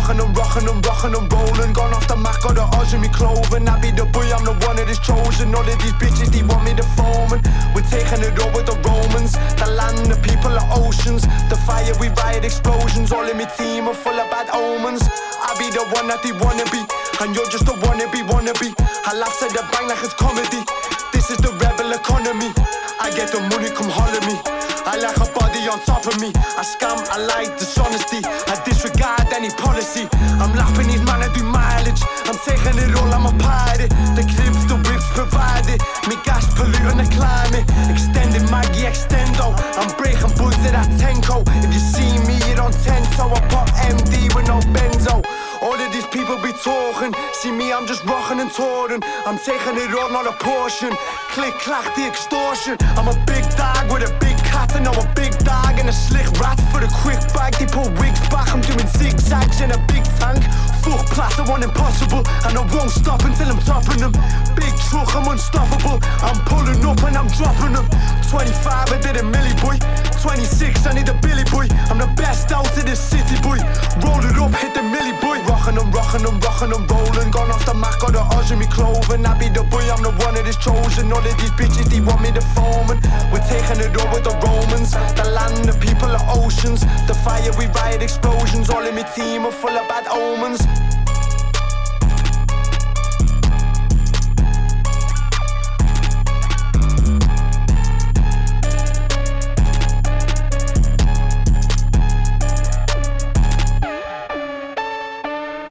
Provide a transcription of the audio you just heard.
rocking and rolling. Gone off the Mac, got the odds in me clothing. I be the boy, I'm the one that is chosen. All of these bitches, they want me to foaming. We're taking it over the Romans. The land, the people, the oceans. The fire, we riot explosions. All in my team are full of bad omens. I be the one that they wanna be, and you're just a wannabe. I laugh to the bank like it's comedy. This is the rebel economy. I get the money, come holler me. I like a body on top of me. I scam, I like dishonesty. I disregard any policy. I'm laughing these man, I do mileage. I'm taking it all, I'm a pirate. The clips, the whips provided. Me gas polluting the climate. Extended Maggie extendo. I'm breaking buds at that Tenko. If you see me, you don't tento. I pop MD with no benzo. All of these people be talking. See me, I'm just rocking and touring. I'm taking it all, not a portion. Click, clack, the extortion. I'm a big dog with a big cat. And I'm a big dog and a slick rat. For the quick bag, they put wigs back. I'm doing zigzags in a big tank. Fuck platter, one impossible. And I won't stop until I'm topping them. Big truck, I'm unstoppable. I'm pulling up and I'm dropping them. 25, I did a milli boy. 26, I need a Billy boy. I'm the best out of this city boy. Roll it up, hit the milli boy. Rockin' and rolling. Gone off the Mac, got the odds in me clothing. I be the boy, I'm the one that is chosen. All of these bitches, they want me to foaming. We're taking it over the Romans. The land, the people, the oceans. The fire, we riot explosions. All in my team are full of bad omens.